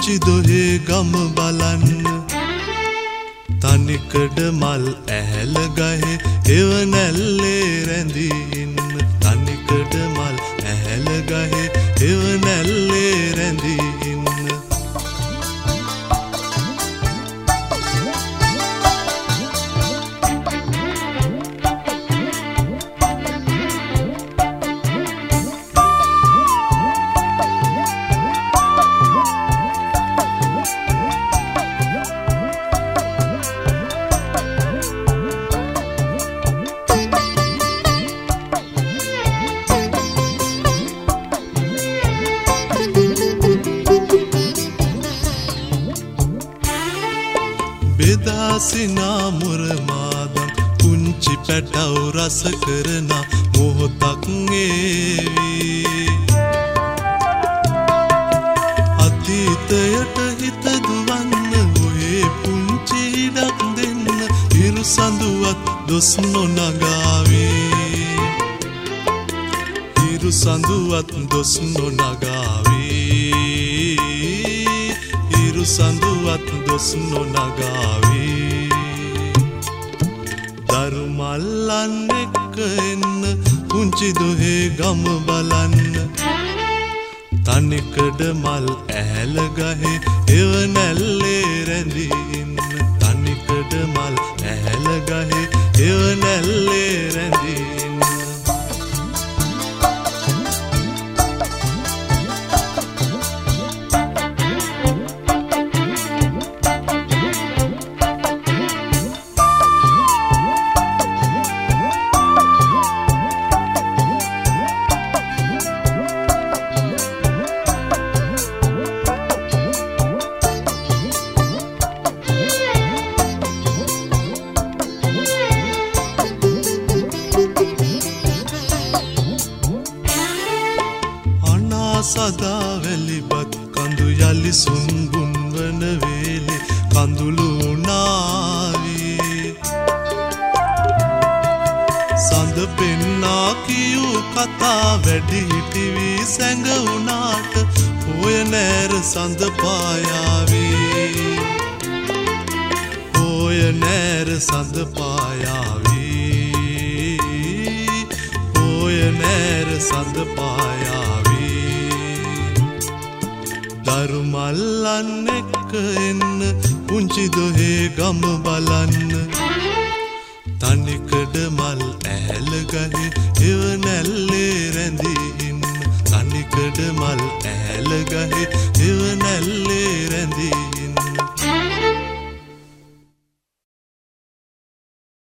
පුංචි දොහේ ගම බලන්න තනිකඩ මල් ඇහැල ගහේ එව නැල්ලේ රැඳී ඉන්න තනිකඩ මල් ඇහැල ගහේ එව නැල්ලේ රැඳී ඉන්න बेदासिना मुरमादम पुंची පැටව රස කරන මොහොතක් ඒවි අතීතයට හිත දුවන්න ඔයේ පුංචි ඉඩක් දෙන්න ඉරු සඳුවත් දොස් නොනගාවි ඉරු සඳුවත් දොස් නොනගාවි ඉරු සඳුවත් දොස් නොනගාවි දරු මල්ලන් එක්ක එන්න පුංචි දොහේ ගම බලන්න තනිකඩ මල් ඇහැල ගහේ එව නැල්ලේ රැඳී ඉන්න තනිකඩ මල් ඇහැල ගහේ එව නැල්ලේ රැඳී ඉන්න සදා වැලිපත් කඳු යලි සුන්බුන් වන වේලේ කඳුළු නාවී සඳ පෙන්නා කියූ කතා වැඩි හිටිවි සැඟවුණාට පොය නෑර සඳ පායාවී පොය නෑර සඳ පායාවී පොය නෑර සඳ පායාවී දරු මල්ලන් එක්ක එන්න පුංචි දොහේ ගම බලන්න තනිකඩ මල් ඇහැල ගහේ එව නැල්ලේ